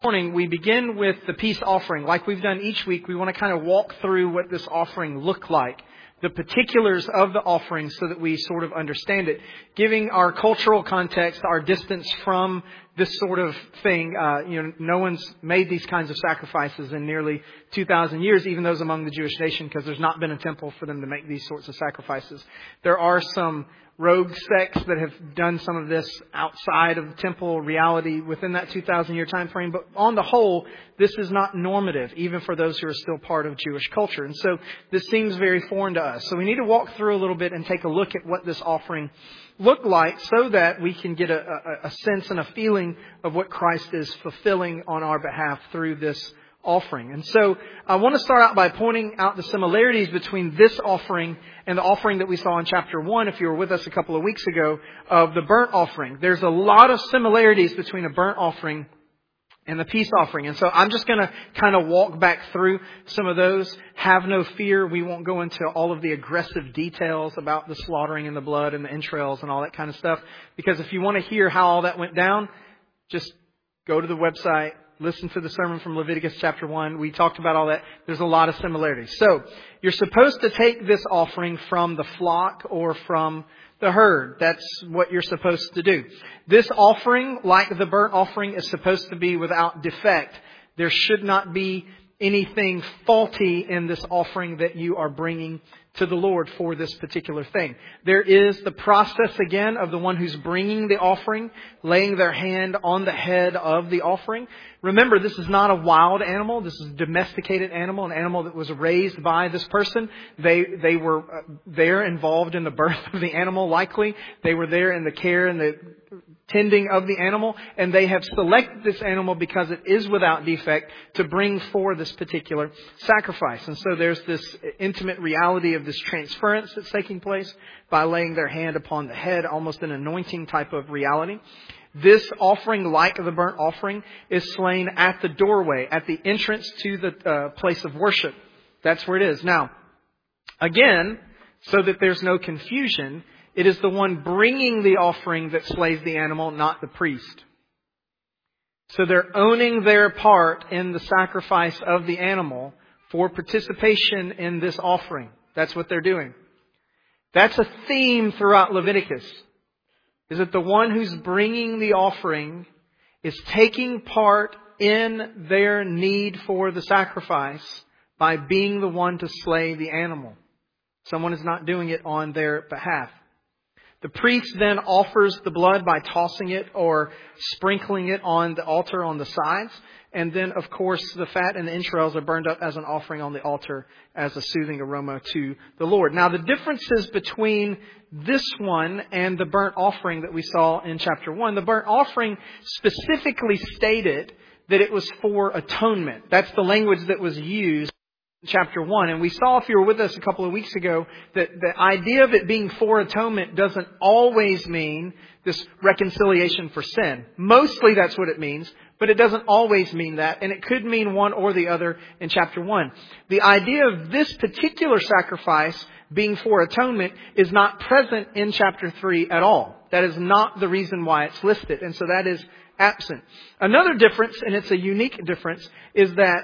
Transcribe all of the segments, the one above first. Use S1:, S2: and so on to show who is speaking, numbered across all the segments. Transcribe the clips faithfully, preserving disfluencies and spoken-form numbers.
S1: Morning, we begin with the peace offering. Like we've done each week, we want to kind of walk through what this offering looked like, the particulars of the offering so that we sort of understand it. Giving our cultural context, our distance from this sort of thing, uh, you know, no one's made these kinds of sacrifices in nearly two thousand years, even those among the Jewish nation, because there's not been a temple for them to make these sorts of sacrifices. There are some rogue sects that have done some of this outside of the temple reality within that two thousand year time frame. But on the whole, this is not normative, even for those who are still part of Jewish culture. And so this seems very foreign to us. So we need to walk through a little bit and take a look at what this offering looked like so that we can get a, a, a sense and a feeling of what Christ is fulfilling on our behalf through this offering. And so I want to start out by pointing out the similarities between this offering and the offering that we saw in chapter one, if you were with us a couple of weeks ago, of the burnt offering. There's a lot of similarities between a burnt offering and the peace offering. And so I'm just going to kind of walk back through some of those. Have no fear. We won't go into all of the aggressive details about the slaughtering and the blood and the entrails and all that kind of stuff. Because if you want to hear how all that went down, just go to the website. Listen to the sermon from Leviticus chapter one. We talked about all that. There's a lot of similarities. So you're supposed to take this offering from the flock or from the herd. That's what you're supposed to do. This offering, like the burnt offering, is supposed to be without defect. There should not be anything faulty in this offering that you are bringing to the Lord for this particular thing. There is the process again of the one who's bringing the offering, laying their hand on the head of the offering. Remember, this is not a wild animal. This is a domesticated animal, an animal that was raised by this person. They they were there involved in the birth of the animal, likely. They were there in the care and the tending of the animal, and they have selected this animal because it is without defect to bring for this particular sacrifice. And so there's this intimate reality of this transference that's taking place by laying their hand upon the head, almost an anointing type of reality. This offering, like the burnt offering, is slain at the doorway, at the entrance to the uh, place of worship. That's where it is. Now, again, so that there's no confusion, it is the one bringing the offering that slays the animal, not the priest. So they're owning their part in the sacrifice of the animal for participation in this offering. That's what they're doing. That's a theme throughout Leviticus. Is that the one who's bringing the offering is taking part in their need for the sacrifice by being the one to slay the animal. Someone is not doing it on their behalf. The priest then offers the blood by tossing it or sprinkling it on the altar on the sides. And then, of course, the fat and the entrails are burned up as an offering on the altar as a soothing aroma to the Lord. Now, the differences between this one and the burnt offering that we saw in chapter one, the burnt offering specifically stated that it was for atonement. That's the language that was used in chapter one. And we saw, if you were with us a couple of weeks ago, that the idea of it being for atonement doesn't always mean this reconciliation for sin. Mostly that's what it means. But it doesn't always mean that, and it could mean one or the other in chapter one. The idea of this particular sacrifice being for atonement is not present in chapter three at all. That is not the reason why it's listed, and so that is absent. Another difference, and it's a unique difference, is that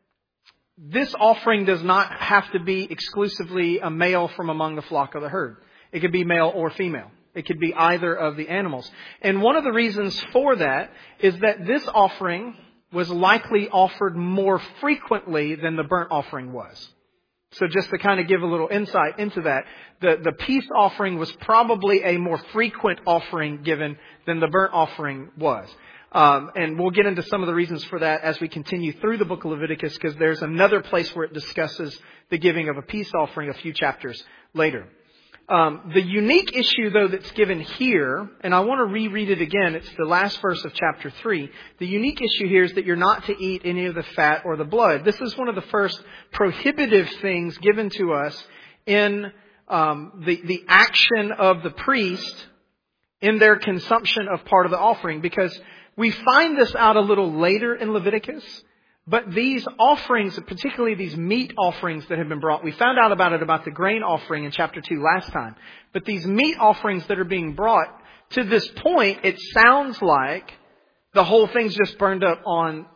S1: this offering does not have to be exclusively a male from among the flock of the herd. It could be male or female. It could be either of the animals. And one of the reasons for that is that this offering was likely offered more frequently than the burnt offering was. So just to kind of give a little insight into that, the, the peace offering was probably a more frequent offering given than the burnt offering was. Um, and we'll get into some of the reasons for that as we continue through the book of Leviticus, because there's another place where it discusses the giving of a peace offering a few chapters later. Um, the unique issue, though, that's given here, and I want to reread it again. It's the last verse of chapter three. The unique issue here is that you're not to eat any of the fat or the blood. This is one of the first prohibitive things given to us in um, the, the action of the priest in their consumption of part of the offering. Because we find this out a little later in Leviticus. But these offerings, particularly these meat offerings that have been brought, we found out about it about the grain offering in chapter two last time. But these meat offerings that are being brought, to this point, it sounds like the whole thing's just burned up on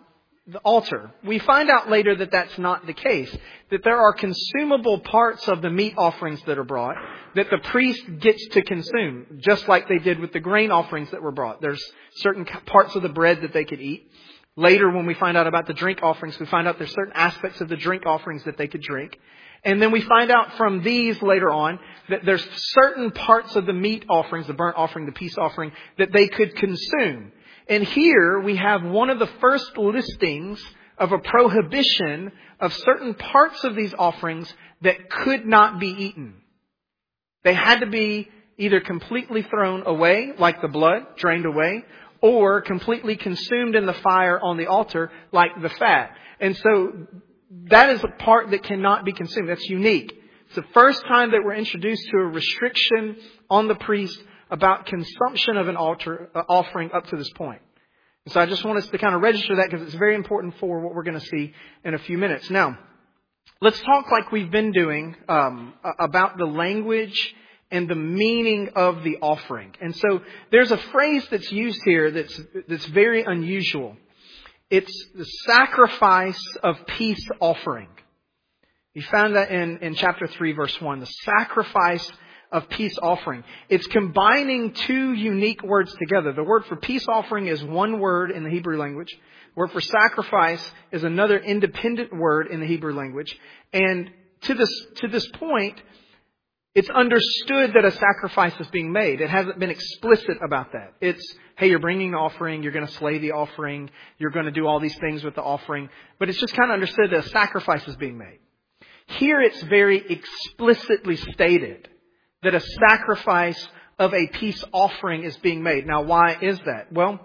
S1: the altar. We find out later that that's not the case, that there are consumable parts of the meat offerings that are brought that the priest gets to consume, just like they did with the grain offerings that were brought. There's certain parts of the bread that they could eat. Later, when we find out about the drink offerings, we find out there's certain aspects of the drink offerings that they could drink. And then we find out from these later on that there's certain parts of the meat offerings, the burnt offering, the peace offering, that they could consume. And here we have one of the first listings of a prohibition of certain parts of these offerings that could not be eaten. They had to be either completely thrown away, like the blood, drained away, or completely consumed in the fire on the altar, like the fat. And so that is a part that cannot be consumed. That's unique. It's the first time that we're introduced to a restriction on the priest about consumption of an altar uh, offering up to this point. And so I just want us to kind of register that because it's very important for what we're going to see in a few minutes. Now, let's talk like we've been doing um, about the language and the meaning of the offering. And so there's a phrase that's used here that's that's very unusual. It's the sacrifice of peace offering. You found that in, in chapter three, verse one, the sacrifice of peace offering. It's combining two unique words together. The word for peace offering is one word in the Hebrew language. The word for sacrifice is another independent word in the Hebrew language. And to this, to this point, it's understood that a sacrifice is being made. It hasn't been explicit about that. It's, hey, you're bringing an offering, you're going to slay the offering, you're going to do all these things with the offering. But it's just kind of understood that a sacrifice is being made. Here it's very explicitly stated that a sacrifice of a peace offering is being made. Now, why is that? Well,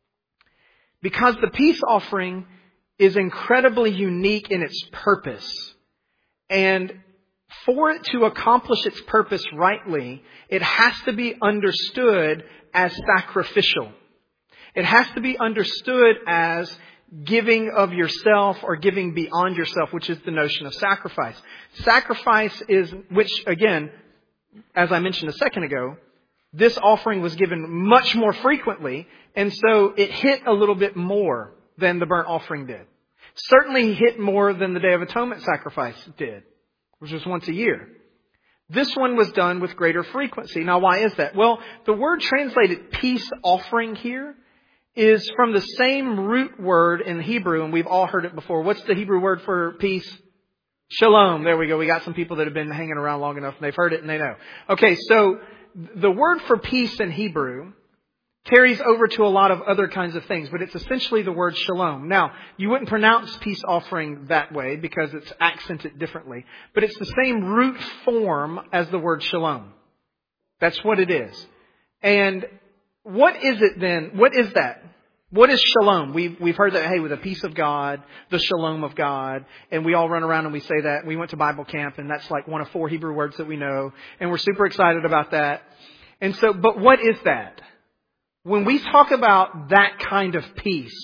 S1: because the peace offering is incredibly unique in its purpose. And for it to accomplish its purpose rightly, it has to be understood as sacrificial. It has to be understood as giving of yourself or giving beyond yourself, which is the notion of sacrifice. Sacrifice is, which again, as I mentioned a second ago, this offering was given much more frequently, and so it hit a little bit more than the burnt offering did. Certainly hit more than the Day of Atonement sacrifice did, which was once a year. This one was done with greater frequency. Now, why is that? Well, the word translated peace offering here is from the same root word in Hebrew, and we've all heard it before. What's the Hebrew word for peace? Shalom. There we go. We got some people that have been hanging around long enough and they've heard it and they know. Okay, so the word for peace in Hebrew carries over to a lot of other kinds of things, but it's essentially the word shalom. Now, you wouldn't pronounce peace offering that way because it's accented differently, but it's the same root form as the word shalom. That's what it is. And what is it then? What is that? What is shalom? We've, we've heard that, hey, with the peace of God, the shalom of God, and we all run around and we say that. We went to Bible camp and that's like one of four Hebrew words that we know, and we're super excited about that. And so, but what is that? When we talk about that kind of peace,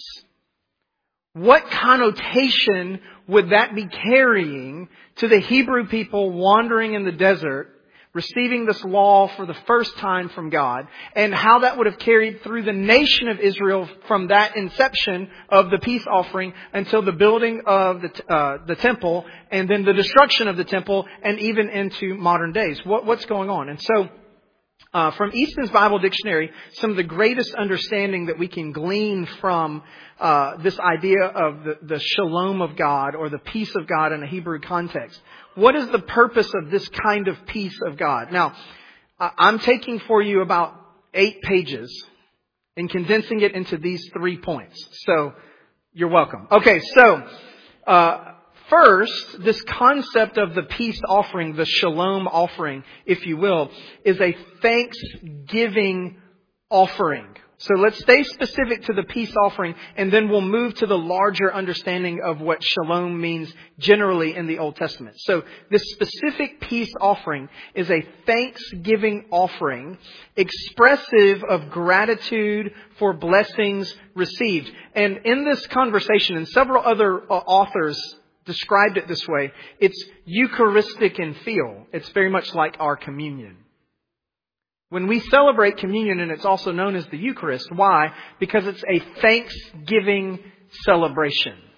S1: what connotation would that be carrying to the Hebrew people wandering in the desert, receiving this law for the first time from God, and how that would have carried through the nation of Israel from that inception of the peace offering until the building of the uh, the temple, and then the destruction of the temple, and even into modern days? What, what's going on? And so, uh, from Easton's Bible Dictionary, some of the greatest understanding that we can glean from uh, this idea of the, the shalom of God or the peace of God in a Hebrew context. What is the purpose of this kind of peace of God? Now, I'm taking for you about eight pages and condensing it into these three points. So, you're welcome. Okay, so, uh, first, this concept of the peace offering, the shalom offering, if you will, is a thanksgiving offering. So let's stay specific to the peace offering, and then we'll move to the larger understanding of what shalom means generally in the Old Testament. So this specific peace offering is a thanksgiving offering expressive of gratitude for blessings received. And in this conversation, and several other uh, authors described it this way, it's Eucharistic in feel. It's very much like our communion. When we celebrate communion, and it's also known as the Eucharist, why? Because it's a thanksgiving celebration.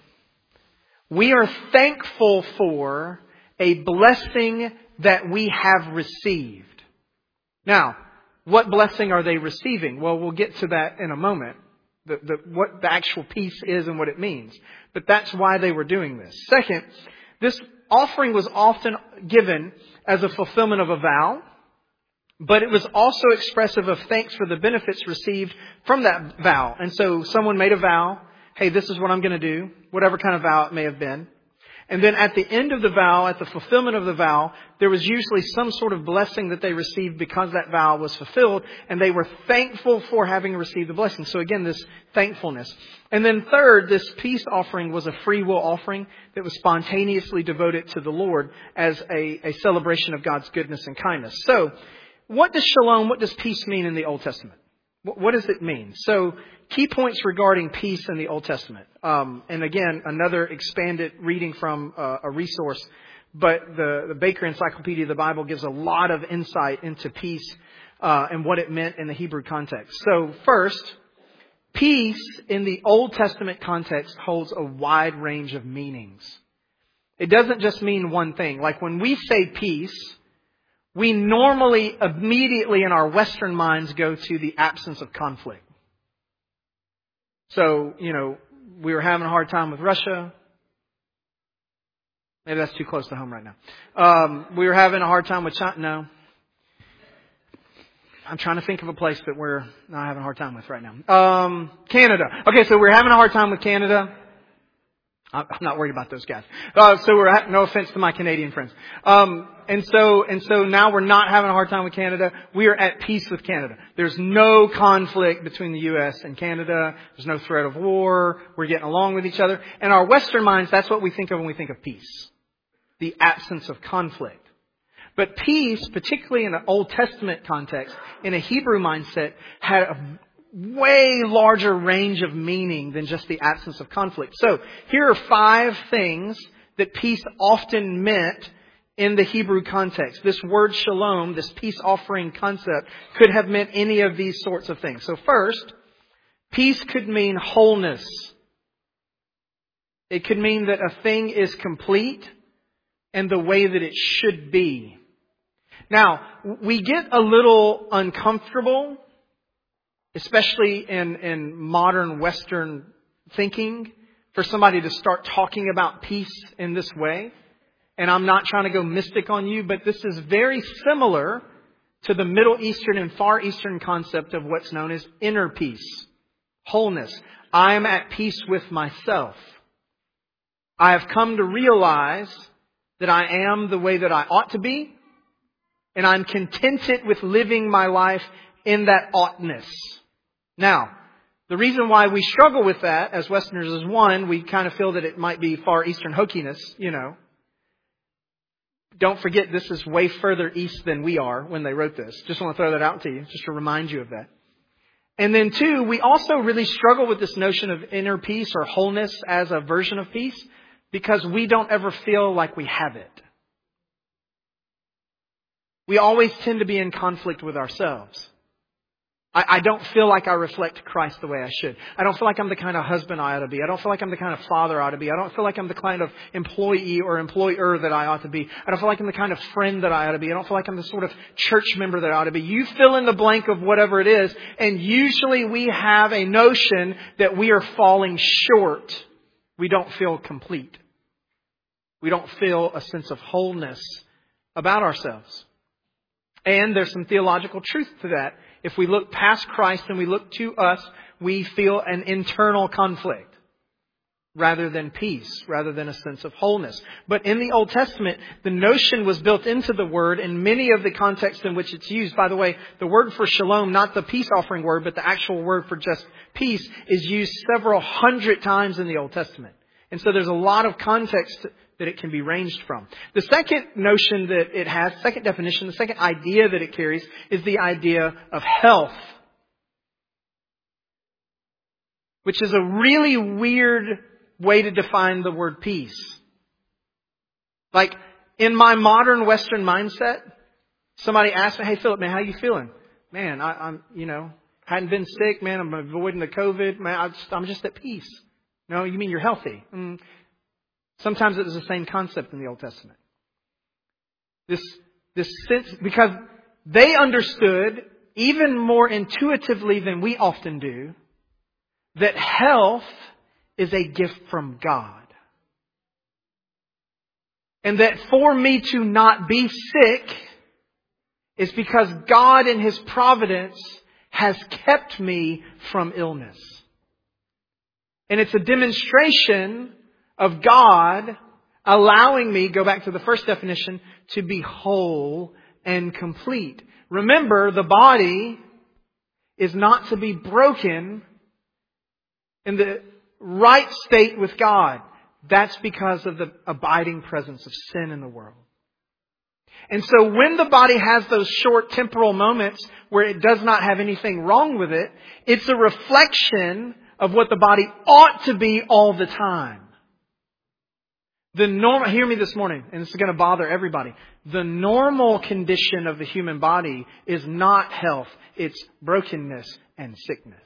S1: We are thankful for a blessing that we have received. Now, what blessing are they receiving? Well, we'll get to that in a moment. The, the, what the actual peace is and what it means. But that's why they were doing this. Second, this offering was often given as a fulfillment of a vow, but it was also expressive of thanks for the benefits received from that vow. And so someone made a vow, hey, this is what I'm going to do, whatever kind of vow it may have been. And then at the end of the vow, at the fulfillment of the vow, there was usually some sort of blessing that they received because that vow was fulfilled, and they were thankful for having received the blessing. So again, this thankfulness. And then third, this peace offering was a free will offering that was spontaneously devoted to the Lord as a, a celebration of God's goodness and kindness. So what does shalom, what does peace mean in the Old Testament? What does it mean? So, key points regarding peace in the Old Testament. Um, and again, another expanded reading from uh, a resource. But the, the Baker Encyclopedia of the Bible gives a lot of insight into peace uh, and what it meant in the Hebrew context. So, first, peace in the Old Testament context holds a wide range of meanings. It doesn't just mean one thing. Like when we say peace, we normally immediately in our Western minds go to the absence of conflict. So, you know, we were having a hard time with Russia. Maybe that's too close to home right now. Um, we were having a hard time with China. No. I'm trying to think of a place that we're not having a hard time with right now. Um, Canada. Okay, so we're having a hard time with Canada. I'm not worried about those guys. Uh, so we're at, no offense to my Canadian friends. Um, and so, and so now we're not having a hard time with Canada. We are at peace with Canada. There's no conflict between the U S and Canada. There's no threat of war. We're getting along with each other. In our Western minds, that's what we think of when we think of peace. The absence of conflict. But peace, particularly in an Old Testament context, in a Hebrew mindset, had a way larger range of meaning than just the absence of conflict. So here are five things that peace often meant in the Hebrew context. This word shalom, this peace offering concept, could have meant any of these sorts of things. So first, peace could mean wholeness. It could mean that a thing is complete and the way that it should be. Now, we get a little uncomfortable, especially in, in modern Western thinking, for somebody to start talking about peace in this way. And I'm not trying to go mystic on you, but this is very similar to the Middle Eastern and Far Eastern concept of what's known as inner peace, wholeness. I am at peace with myself. I have come to realize that I am the way that I ought to be, and I'm contented with living my life in that oughtness. Now, the reason why we struggle with that as Westerners is, one, we kind of feel that it might be Far Eastern hokiness, you know. Don't forget, this is way further east than we are when they wrote this. Just want to throw that out to you, just to remind you of that. And then two, we also really struggle with this notion of inner peace or wholeness as a version of peace because we don't ever feel like we have it. We always tend to be in conflict with ourselves. I, I don't feel like I reflect Christ the way I should. I don't feel like I'm the kind of husband I ought to be. I don't feel like I'm the kind of father I ought to be. I don't feel like I'm the kind of employee or employer that I ought to be. I don't feel like I'm the kind of friend that I ought to be. I don't feel like I'm the sort of church member that I ought to be. You fill in the blank of whatever it is, and usually we have a notion that we are falling short. We don't feel complete. We don't feel a sense of wholeness about ourselves. And there's some theological truth to that. If we look past Christ and we look to us, we feel an internal conflict rather than peace, rather than a sense of wholeness. But in the Old Testament, the notion was built into the word in many of the contexts in which it's used. By the way, the word for shalom, not the peace offering word, but the actual word for just peace, is used several hundred times in the Old Testament. And so there's a lot of context that it can be ranged from. The second notion that it has, second definition, the second idea that it carries is the idea of health. Which is a really weird way to define the word peace. Like, in my modern Western mindset, somebody asked me, hey Philip, man, how you feeling? Man, I, I'm, you know, hadn't been sick, man, I'm avoiding the COVID, man, I just, I'm just at peace. No, you mean you're healthy. Mm. Sometimes it was the same concept in the Old Testament. This, this sense, because they understood even more intuitively than we often do, that health is a gift from God. And that for me to not be sick is because God in His providence has kept me from illness. And it's a demonstration of God allowing me, go back to the first definition, to be whole and complete. Remember, the body is not to be broken in the right state with God. That's because of the abiding presence of sin in the world. And so when the body has those short temporal moments where it does not have anything wrong with it, it's a reflection of what the body ought to be all the time. The normal, hear me this morning, and this is going to bother everybody. The normal condition of the human body is not health, it's brokenness and sickness.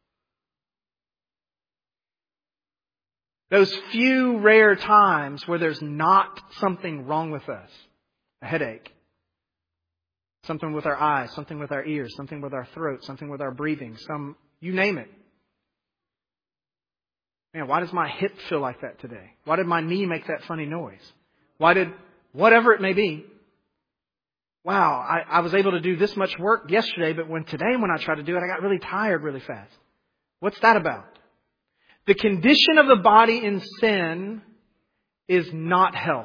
S1: Those few rare times where there's not something wrong with us. A headache. Something with our eyes, something with our ears, something with our throat, something with our breathing, some, you name it. Man, why does my hip feel like that today? Why did my knee make that funny noise? Why did, whatever it may be. Wow, I, I was able to do this much work yesterday, but when today when I tried to do it, I got really tired really fast. What's that about? The condition of the body in sin is not health.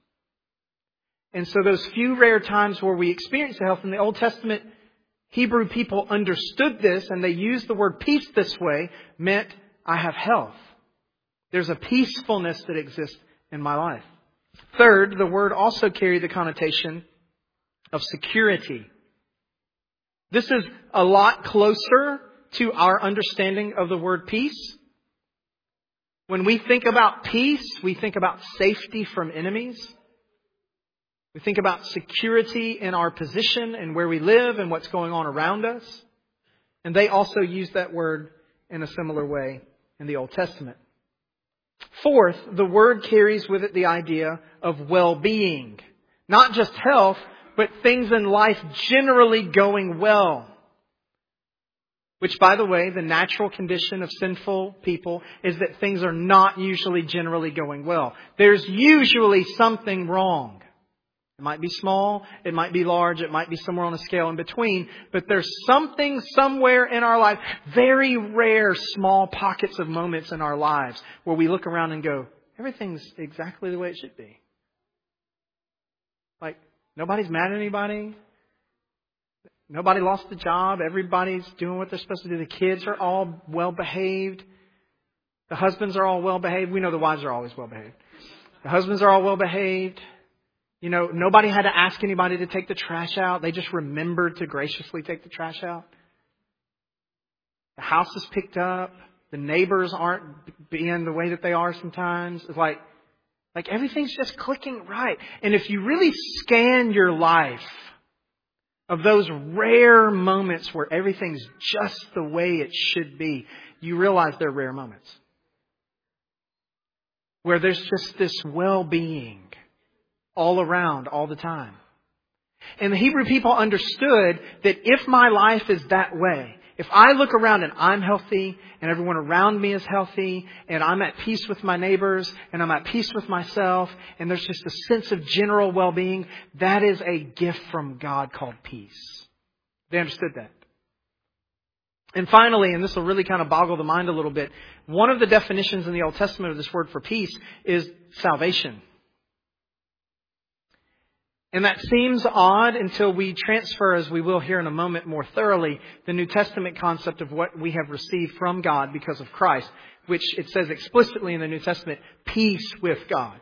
S1: And so those few rare times where we experience health in the Old Testament, Hebrew people understood this and they used the word peace this way, meant I have health. There's a peacefulness that exists in my life. Third, the word also carried the connotation of security. This is a lot closer to our understanding of the word peace. When we think about peace, we think about safety from enemies. We think about security in our position and where we live and what's going on around us. And they also use that word in a similar way in the Old Testament. Fourth, the word carries with it the idea of well-being. Not just health, but things in life generally going well. Which, by the way, the natural condition of sinful people is that things are not usually generally going well. There's usually something wrong. It might be small, it might be large, it might be somewhere on a scale in between, but there's something somewhere in our life, very rare small pockets of moments in our lives where we look around and go, everything's exactly the way it should be. Like, nobody's mad at anybody. Nobody lost a job. Everybody's doing what they're supposed to do. The kids are all well behaved. The husbands are all well behaved. We know the wives are always well behaved. The husbands are all well behaved. You know, nobody had to ask anybody to take the trash out. They just remembered to graciously take the trash out. The house is picked up. The neighbors aren't being the way that they are sometimes. It's like, like everything's just clicking right. And if you really scan your life of those rare moments where everything's just the way it should be, you realize they're rare moments. Where there's just this well-being all around, all the time. And the Hebrew people understood that if my life is that way, if I look around and I'm healthy and everyone around me is healthy and I'm at peace with my neighbors and I'm at peace with myself and there's just a sense of general well-being, that is a gift from God called peace. They understood that. And finally, and this will really kind of boggle the mind a little bit, one of the definitions in the Old Testament of this word for peace is salvation. And that seems odd until we transfer, as we will here in a moment more thoroughly, the New Testament concept of what we have received from God because of Christ, which it says explicitly in the New Testament, peace with God.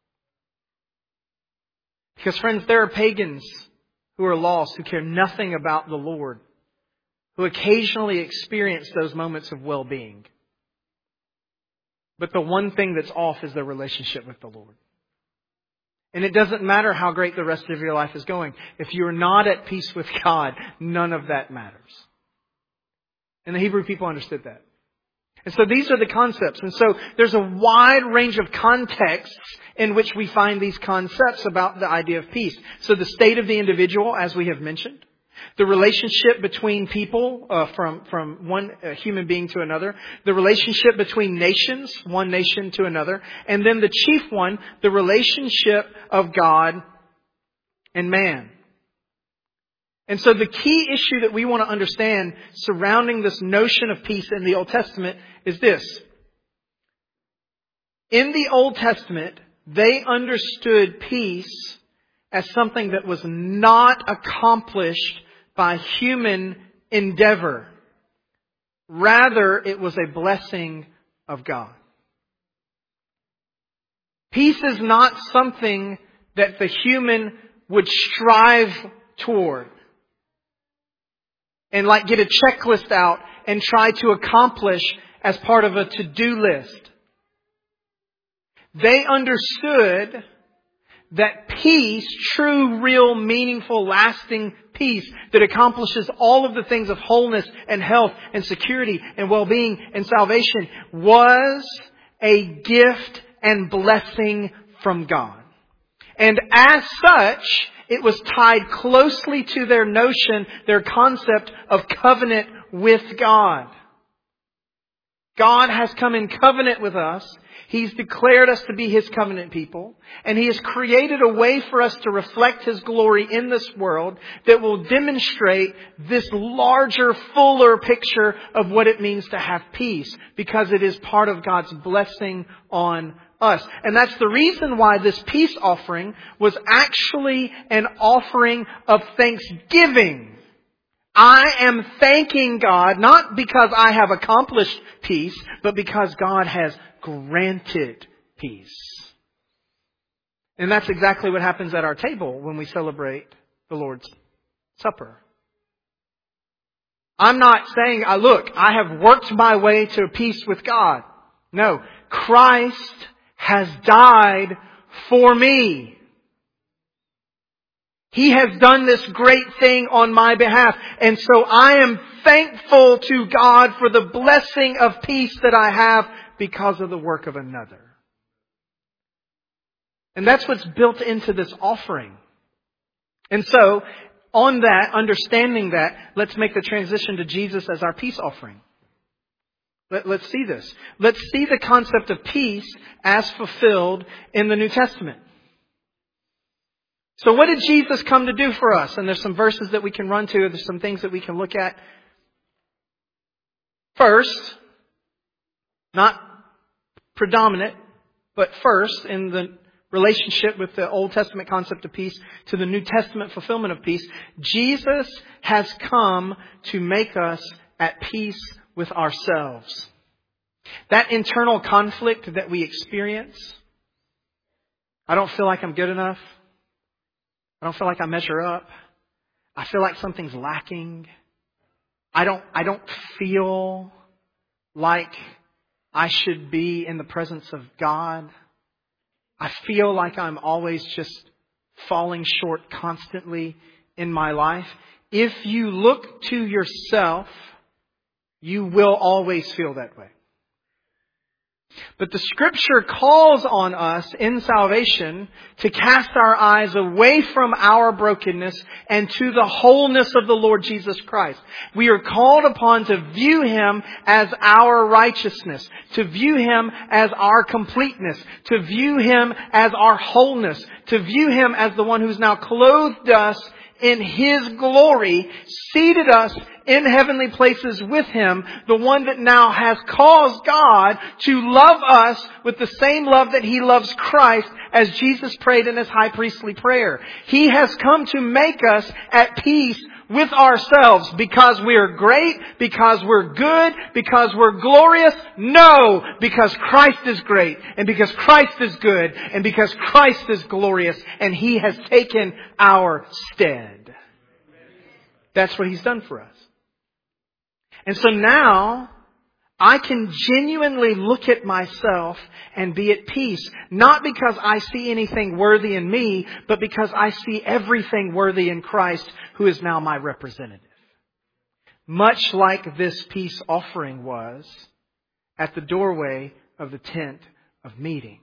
S1: Because friends, there are pagans who are lost, who care nothing about the Lord, who occasionally experience those moments of well-being. But the one thing that's off is their relationship with the Lord. And it doesn't matter how great the rest of your life is going. If you're not at peace with God, none of that matters. And the Hebrew people understood that. And so these are the concepts. And so there's a wide range of contexts in which we find these concepts about the idea of peace. So the state of the individual, as we have mentioned. The relationship between people, uh, from, from one uh, human being to another. The relationship between nations, one nation to another. And then the chief one, the relationship of God and man. And so the key issue that we want to understand surrounding this notion of peace in the Old Testament is this. In the Old Testament, they understood peace as something that was not accomplished by human endeavor. Rather, it was a blessing of God. Peace is not something that the human would strive toward. And like get a checklist out and try to accomplish as part of a to-do list. They understood that peace, true, real, meaningful, lasting peace that accomplishes all of the things of wholeness and health and security and well-being and salvation, was a gift and blessing from God. And as such, it was tied closely to their notion, their concept of covenant with God. God has come in covenant with us. He's declared us to be His covenant people. And He has created a way for us to reflect His glory in this world that will demonstrate this larger, fuller picture of what it means to have peace. Because it is part of God's blessing on us. And that's the reason why this peace offering was actually an offering of thanksgiving. I am thanking God, not because I have accomplished peace, but because God has granted peace. And that's exactly what happens at our table when we celebrate the Lord's Supper. I'm not saying, look, I have worked my way to peace with God. No, Christ has died for me. He has done this great thing on my behalf. And so I am thankful to God for the blessing of peace that I have because of the work of another. And that's what's built into this offering. And so, on that, understanding that, let's make the transition to Jesus as our peace offering. Let, let's see this. Let's see the concept of peace as fulfilled in the New Testament. So what did Jesus come to do for us? And there's some verses that we can run to. There's some things that we can look at. First, not predominant, but first in the relationship with the Old Testament concept of peace to the New Testament fulfillment of peace, Jesus has come to make us at peace with ourselves. That internal conflict that we experience, I don't feel like I'm good enough. I don't feel like I measure up. I feel like something's lacking. I don't, I don't feel like I should be in the presence of God. I feel like I'm always just falling short constantly in my life. If you look to yourself, you will always feel that way. But the Scripture calls on us in salvation to cast our eyes away from our brokenness and to the wholeness of the Lord Jesus Christ. We are called upon to view Him as our righteousness, to view Him as our completeness, to view Him as our wholeness, to view Him as the one who's now clothed us in His glory, seated us in heavenly places with Him, the one that now has caused God to love us with the same love that He loves Christ, as Jesus prayed in His high priestly prayer. He has come to make us at peace with ourselves because we are great, because we're good, because we're glorious. No, because Christ is great, and because Christ is good, and because Christ is glorious, and He has taken our stead. That's what He's done for us. And so now, I can genuinely look at myself and be at peace. Not because I see anything worthy in me, but because I see everything worthy in Christ, who is now my representative. Much like this peace offering was at the doorway of the tent of meeting.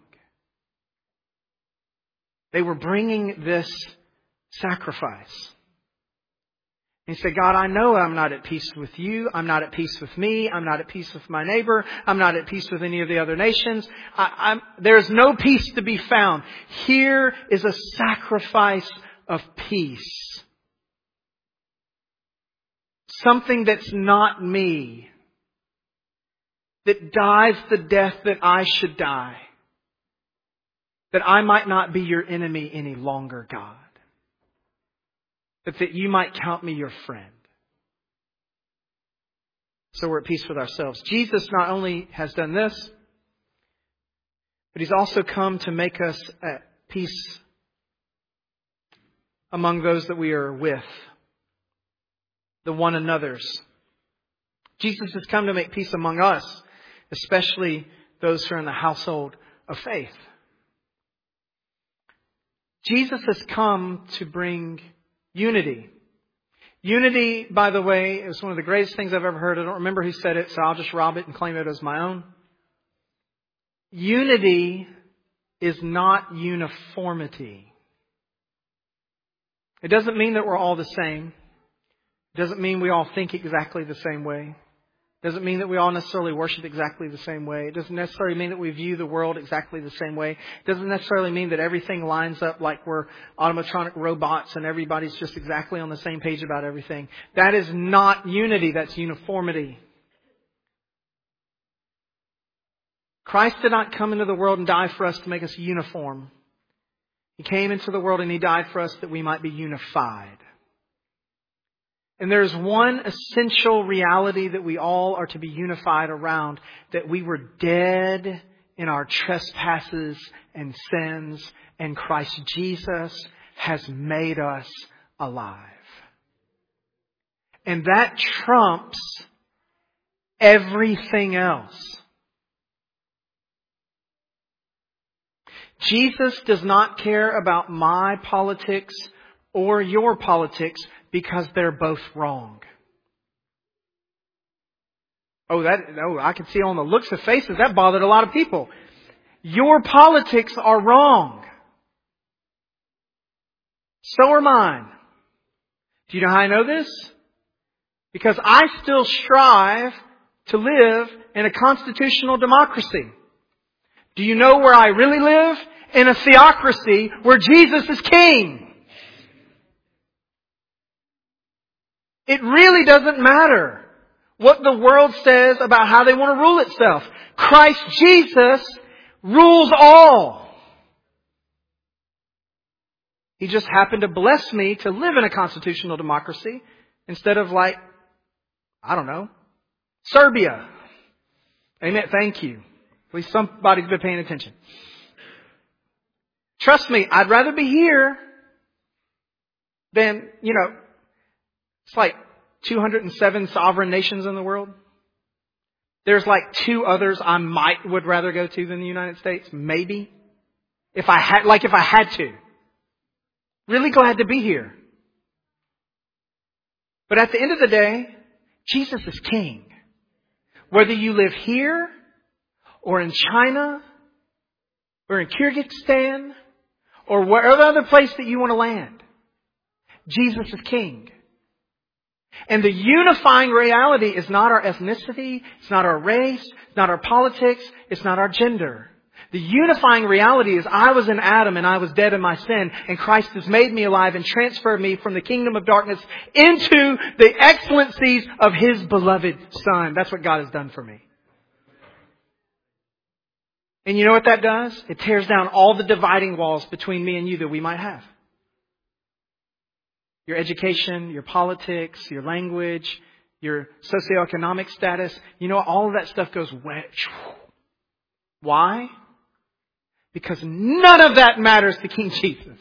S1: They were bringing this sacrifice. And he said, God, I know I'm not at peace with you. I'm not at peace with me. I'm not at peace with my neighbor. I'm not at peace with any of the other nations. I, I'm, there's no peace to be found. Here is a sacrifice of peace. Something that's not me. That dies the death that I should die. That I might not be your enemy any longer, God. But that you might count me your friend. So we're at peace with ourselves. Jesus not only has done this, but He's also come to make us at peace among those that we are with. The one another's. Jesus has come to make peace among us, especially those who are in the household of faith. Jesus has come to bring unity. Unity, by the way, is one of the greatest things I've ever heard. I don't remember who said it, so I'll just rob it and claim it as my own. Unity is not uniformity. It doesn't mean that we're all the same. It doesn't mean we all think exactly the same way. Doesn't mean that we all necessarily worship exactly the same way. It doesn't necessarily mean that we view the world exactly the same way. It doesn't necessarily mean that everything lines up like we're automatronic robots and everybody's just exactly on the same page about everything. That is not unity. That's uniformity. Christ did not come into the world and die for us to make us uniform. He came into the world and He died for us that we might be unified. And there's one essential reality that we all are to be unified around, that we were dead in our trespasses and sins, and Christ Jesus has made us alive. And that trumps everything else. Jesus does not care about my politics or your politics, because they're both wrong. Oh, that, oh, I can see on the looks of faces that bothered a lot of people. Your politics are wrong. So are mine. Do you know how I know this? Because I still strive to live in a constitutional democracy. Do you know where I really live? In a theocracy where Jesus is king. It really doesn't matter what the world says about how they want to rule itself. Christ Jesus rules all. He just happened to bless me to live in a constitutional democracy instead of like, I don't know, Serbia. Amen. Thank you. At least somebody's been paying attention. Trust me, I'd rather be here than, you know, it's like two hundred seven sovereign nations in the world. There's like two others I might would rather go to than the United States. Maybe. If I had, like if I had to. Really glad to be here. But at the end of the day, Jesus is king. Whether you live here or in China or in Kyrgyzstan or wherever other place that you want to land, Jesus is king. And the unifying reality is not our ethnicity, it's not our race, it's not our politics, it's not our gender. The unifying reality is I was in Adam and I was dead in my sin, and Christ has made me alive and transferred me from the kingdom of darkness into the excellencies of His beloved Son. That's what God has done for me. And you know what that does? It tears down all the dividing walls between me and you that we might have. Your education, your politics, your language, your socioeconomic status. You know, all of that stuff goes wet. Why? Because none of that matters to King Jesus.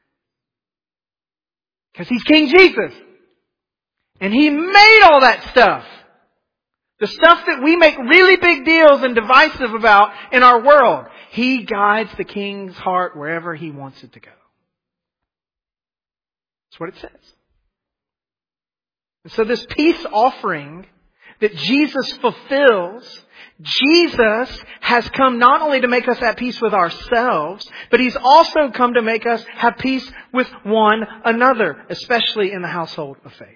S1: Because He's King Jesus. And He made all that stuff. The stuff that we make really big deals and divisive about in our world. He guides the King's heart wherever He wants it to go. That's what it says. And so this peace offering that Jesus fulfills, Jesus has come not only to make us at peace with ourselves, but He's also come to make us have peace with one another, especially in the household of faith.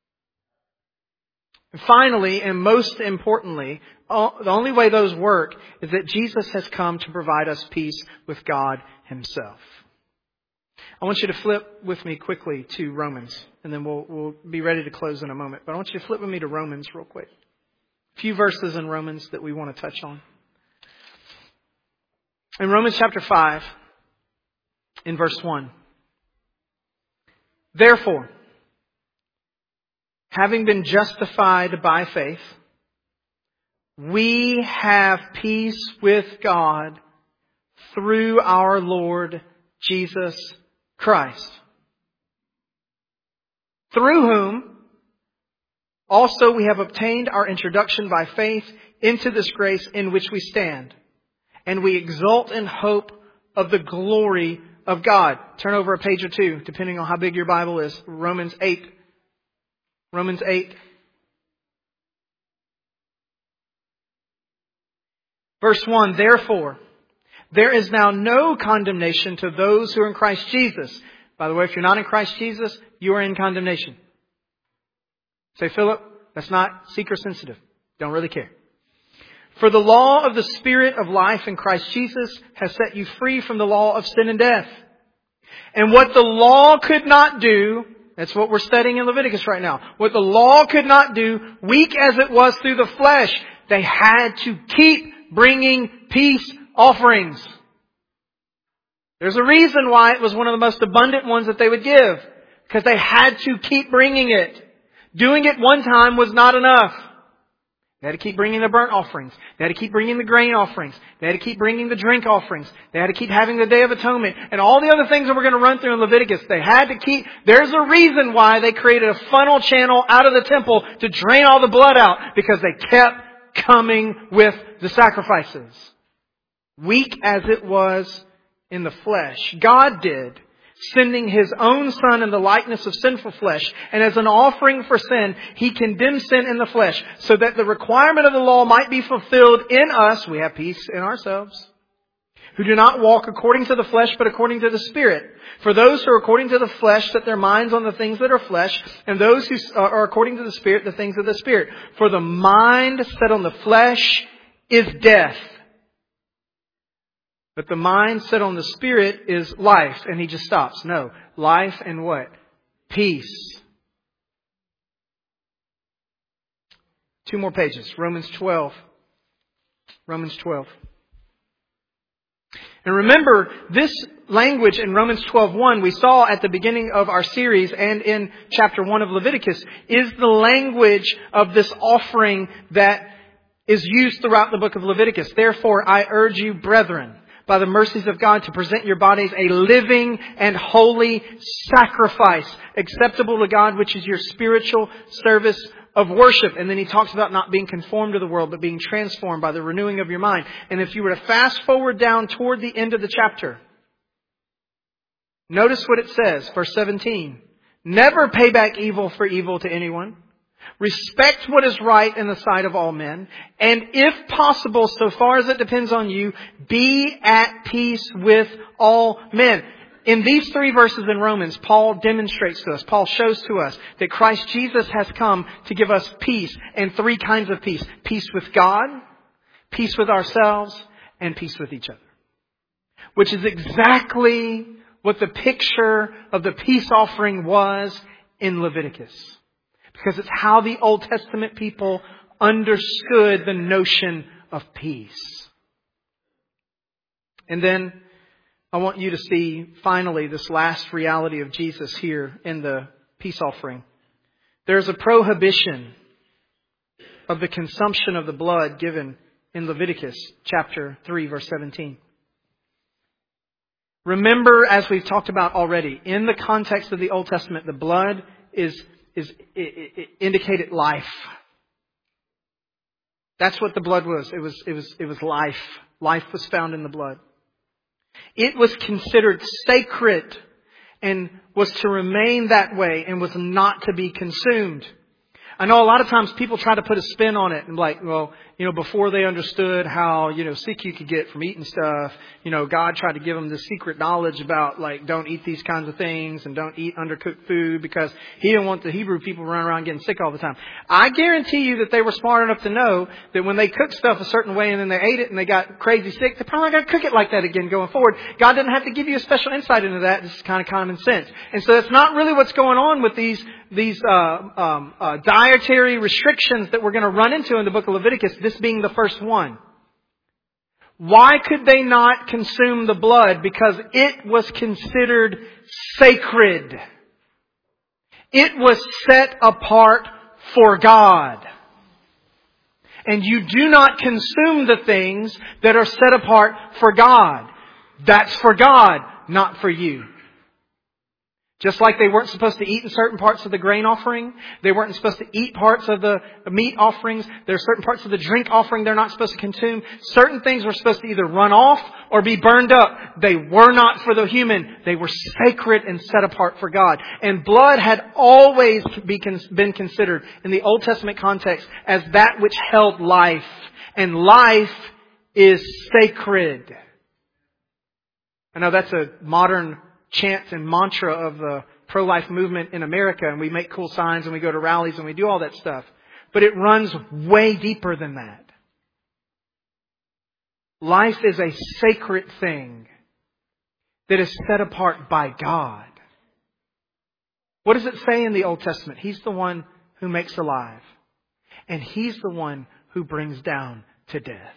S1: And finally, and most importantly, the only way those work is that Jesus has come to provide us peace with God Himself. I want you to flip with me quickly to Romans, and then we'll, we'll be ready to close in a moment. But I want you to flip with me to Romans real quick. A few verses in Romans that we want to touch on. In Romans chapter five, in verse one. Therefore, having been justified by faith, we have peace with God through our Lord Jesus Christ, through whom also we have obtained our introduction by faith into this grace in which we stand, and we exult in hope of the glory of God. Turn over a page or two, depending on how big your Bible is. Romans eight. Romans eight. Verse one, therefore, there is now no condemnation to those who are in Christ Jesus. By the way, if you're not in Christ Jesus, you are in condemnation. Say, Philip, that's not seeker sensitive. Don't really care. For the law of the Spirit of life in Christ Jesus has set you free from the law of sin and death. And what the law could not do, that's what we're studying in Leviticus right now. What the law could not do, weak as it was through the flesh, they had to keep bringing peace offerings. There's a reason why it was one of the most abundant ones that they would give. Because they had to keep bringing it. Doing it one time was not enough. They had to keep bringing the burnt offerings. They had to keep bringing the grain offerings. They had to keep bringing the drink offerings. They had to keep having the Day of Atonement. And all the other things that we're going to run through in Leviticus. They had to keep... There's a reason why they created a funnel channel out of the temple to drain all the blood out. Because they kept coming with the sacrifices. Weak as it was in the flesh, God did, sending His own Son in the likeness of sinful flesh. And as an offering for sin, He condemned sin in the flesh, so that the requirement of the law might be fulfilled in us. We have peace in ourselves, who do not walk according to the flesh, but according to the Spirit. For those who are according to the flesh set their minds on the things that are flesh, and those who are according to the Spirit, the things of the Spirit. For the mind set on the flesh is death, but the mind set on the Spirit is life. And he just stops. No. Life and what? Peace. Two more pages. Romans twelve. Romans twelve. And remember, this language in Romans twelve one we saw at the beginning of our series and in chapter one of Leviticus is the language of this offering that is used throughout the book of Leviticus. Therefore, I urge you, brethren, by the mercies of God, to present your bodies a living and holy sacrifice, acceptable to God, which is your spiritual service of worship. And then he talks about not being conformed to the world, but being transformed by the renewing of your mind. And if you were to fast forward down toward the end of the chapter, notice what it says, verse seventeen. Never pay back evil for evil to anyone. Respect what is right in the sight of all men. And if possible, so far as it depends on you, be at peace with all men. In these three verses in Romans, Paul demonstrates to us, Paul shows to us that Christ Jesus has come to give us peace, and three kinds of peace. Peace with God, peace with ourselves, and peace with each other. Which is exactly what the picture of the peace offering was in Leviticus. Because it's how the Old Testament people understood the notion of peace. And then I want you to see finally this last reality of Jesus here in the peace offering. There's a prohibition of the consumption of the blood given in Leviticus chapter three, verse seventeen. Remember, as we've talked about already, in the context of the Old Testament, the blood is Is it, it indicated life. That's what the blood was. It was, it was, it was life. Life was found in the blood. It was considered sacred and was to remain that way and was not to be consumed. I know a lot of times people try to put a spin on it and like, well, you know, before they understood how, you know, sick you could get from eating stuff, you know, God tried to give them the secret knowledge about like, don't eat these kinds of things and don't eat undercooked food because He didn't want the Hebrew people running around getting sick all the time. I guarantee you that they were smart enough to know that when they cooked stuff a certain way and then they ate it and they got crazy sick, they probably got to cook it like that again going forward. God didn't have to give you a special insight into that. This is kind of common sense. And so that's not really what's going on with these these uh, um, uh, dietary restrictions that we're going to run into in the book of Leviticus, this being the first one. Why could they not consume the blood? Because it was considered sacred. It was set apart for God. And you do not consume the things that are set apart for God. That's for God, not for you. Just like they weren't supposed to eat in certain parts of the grain offering. They weren't supposed to eat parts of the meat offerings. There are certain parts of the drink offering they're not supposed to consume. Certain things were supposed to either run off or be burned up. They were not for the human. They were sacred and set apart for God. And blood had always been considered in the Old Testament context as that which held life. And life is sacred. I know that's a modern chant and mantra of the pro-life movement in America, and we make cool signs and we go to rallies and we do all that stuff. But it runs way deeper than that. Life is a sacred thing that is set apart by God. What does it say in the Old Testament? He's the one who makes alive. And He's the one who brings down to death.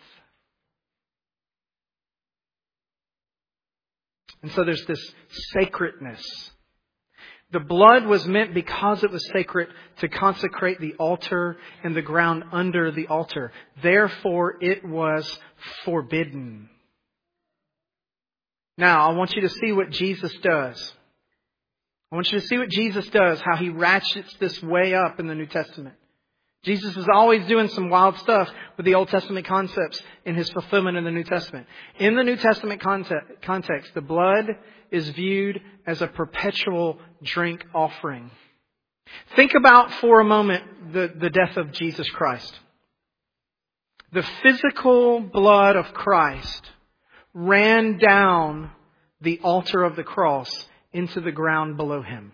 S1: And so there's this sacredness. The blood was meant, because it was sacred, to consecrate the altar and the ground under the altar. Therefore, it was forbidden. Now, I want you to see what Jesus does. I want you to see what Jesus does, how He ratchets this way up in the New Testament. Jesus was always doing some wild stuff with the Old Testament concepts in His fulfillment in the New Testament. In the New Testament context, the blood is viewed as a perpetual drink offering. Think about for a moment the, the death of Jesus Christ. The physical blood of Christ ran down the altar of the cross into the ground below Him.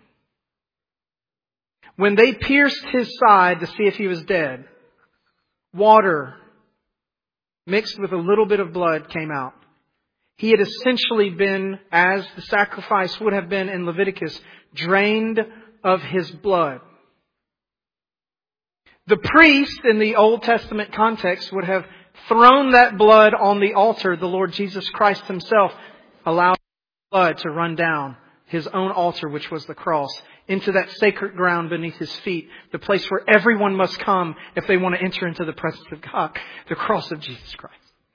S1: When they pierced His side to see if He was dead, water mixed with a little bit of blood came out. He had essentially been, as the sacrifice would have been in Leviticus, drained of His blood. The priest in the Old Testament context would have thrown that blood on the altar. The Lord Jesus Christ Himself allowed blood to run down His own altar, which was the cross, into that sacred ground beneath His feet, the place where everyone must come if they want to enter into the presence of God, the cross of Jesus Christ.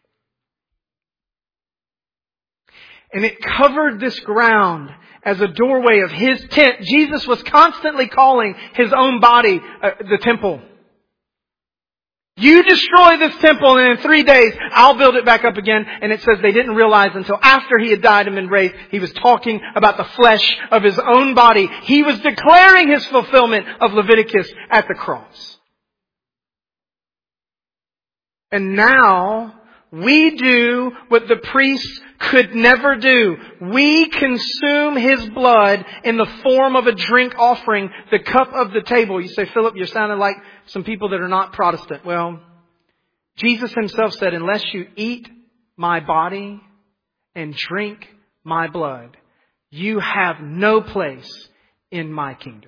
S1: And it covered this ground as a doorway of His tent. Jesus was constantly calling His own body uh, the temple. You destroy this temple and in three days I'll build it back up again. And it says they didn't realize until after He had died and been raised, He was talking about the flesh of His own body. He was declaring His fulfillment of Leviticus at the cross. And now we do what the priests could never do. We consume His blood in the form of a drink offering, the cup of the table. You say, Philip, you're sounding like some people that are not Protestant. Well, Jesus Himself said, unless you eat my body and drink my blood, you have no place in my kingdom.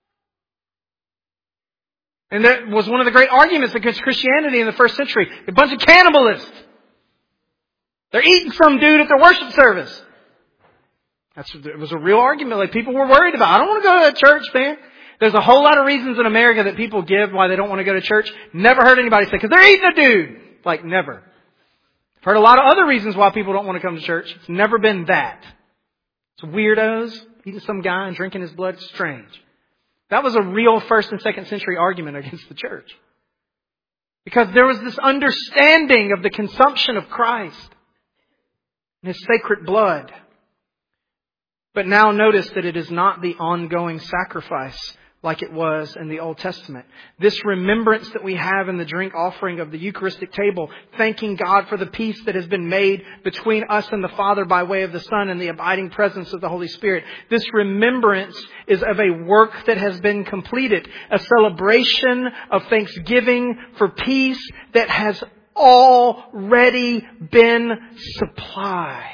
S1: And that was one of the great arguments against Christianity in the first century. A bunch of cannibalists. They're eating some dude at their worship service. That's, it was a real argument. Like people were worried about. I don't want to go to church, man. There's a whole lot of reasons in America that people give why they don't want to go to church. Never heard anybody say, because they're eating a dude. Like never. I've heard a lot of other reasons why people don't want to come to church. It's never been that. It's weirdos eating some guy and drinking his blood. Strange. That was a real first and second century argument against the church. Because there was this understanding of the consumption of Christ and His sacred blood. But now notice that it is not the ongoing sacrifice like it was in the Old Testament. This remembrance that we have in the drink offering of the Eucharistic table, thanking God for the peace that has been made between us and the Father by way of the Son and the abiding presence of the Holy Spirit. This remembrance is of a work that has been completed, a celebration of thanksgiving for peace that has already been supplied.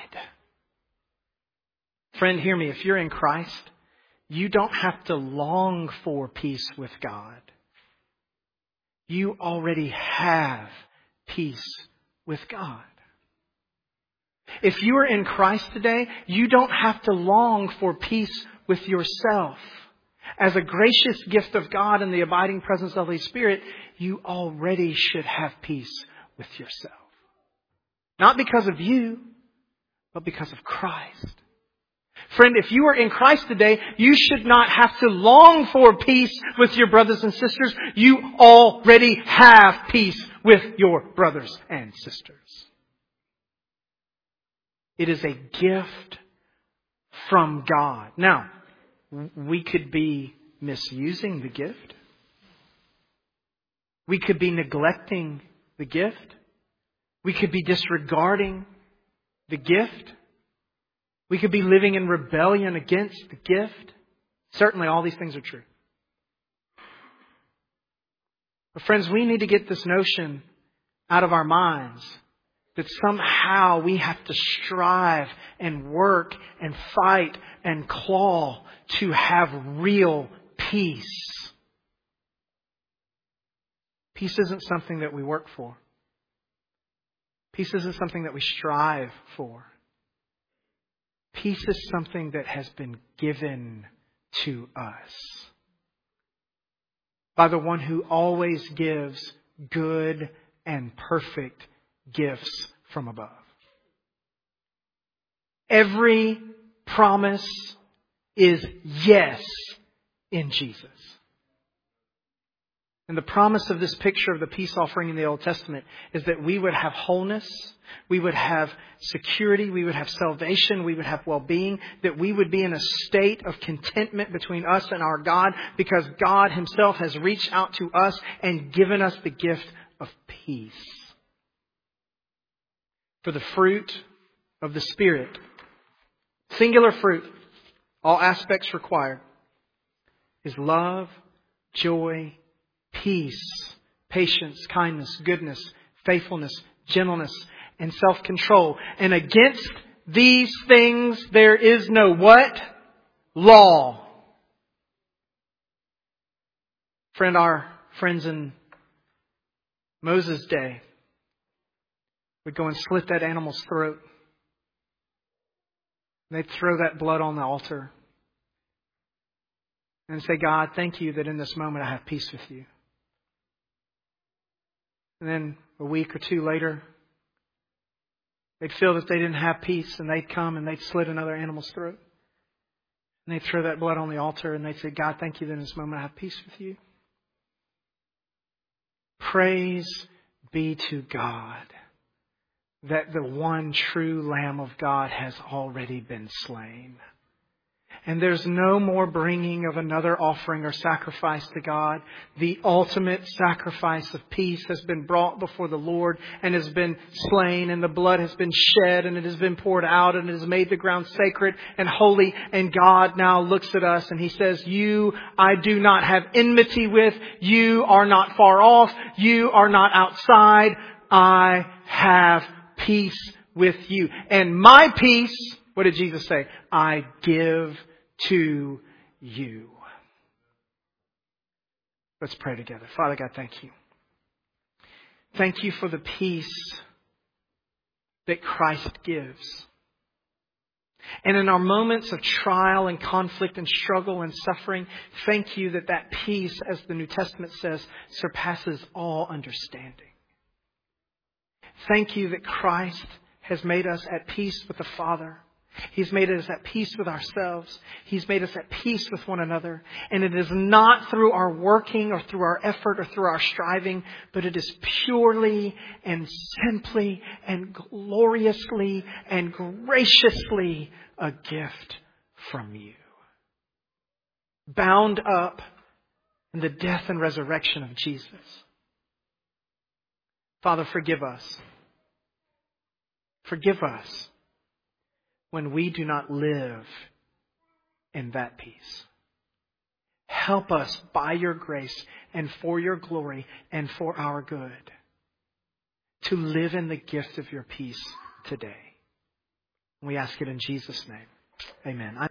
S1: Friend, hear me. If you're in Christ, you don't have to long for peace with God. You already have peace with God. If you are in Christ today, you don't have to long for peace with yourself. As a gracious gift of God in the abiding presence of the Holy Spirit, you already should have peace with yourself. Not because of you, but because of Christ. Friend, if you are in Christ today, you should not have to long for peace with your brothers and sisters. You already have peace with your brothers and sisters. It is a gift from God. Now, we could be misusing the gift. We could be neglecting the gift. We could be disregarding the gift. We could be living in rebellion against the gift. Certainly all these things are true. But friends, we need to get this notion out of our minds that somehow we have to strive and work and fight and claw to have real peace. Peace isn't something that we work for. Peace isn't something that we strive for. Peace is something that has been given to us by the one who always gives good and perfect gifts from above. Every promise is yes in Jesus. And the promise of this picture of the peace offering in the Old Testament is that we would have wholeness, we would have security, we would have salvation, we would have well-being, that we would be in a state of contentment between us and our God because God Himself has reached out to us and given us the gift of peace. For the fruit of the Spirit, singular fruit, all aspects required, is love, joy, peace, patience, kindness, goodness, faithfulness, gentleness, and self-control. And against these things there is no what? Law. Friend, our friends in Moses' day would go and slit that animal's throat. They'd throw that blood on the altar and say, God, thank you that in this moment I have peace with you. And then a week or two later, they'd feel that they didn't have peace and they'd come and they'd slit another animal's throat. And they'd throw that blood on the altar and they'd say, God, thank you that in this moment I have peace with you. Praise be to God that the one true Lamb of God has already been slain. And there's no more bringing of another offering or sacrifice to God. The ultimate sacrifice of peace has been brought before the Lord and has been slain, and the blood has been shed and it has been poured out and it has made the ground sacred and holy. And God now looks at us and He says, you I do not have enmity with. You are not far off. You are not outside. I have peace with you. And my peace, what did Jesus say? I give to you. Let's pray together. Father God, thank you. Thank you for the peace that Christ gives. And in our moments of trial and conflict and struggle and suffering, thank you that that peace, as the New Testament says, surpasses all understanding. Thank you that Christ has made us at peace with the Father. He's made us at peace with ourselves. He's made us at peace with one another. And it is not through our working or through our effort or through our striving, but it is purely and simply and gloriously and graciously a gift from you. Bound up in the death and resurrection of Jesus. Father, forgive us. Forgive us when we do not live in that peace. Help us by your grace and for your glory and for our good to live in the gift of your peace today. We ask it in Jesus' name. Amen.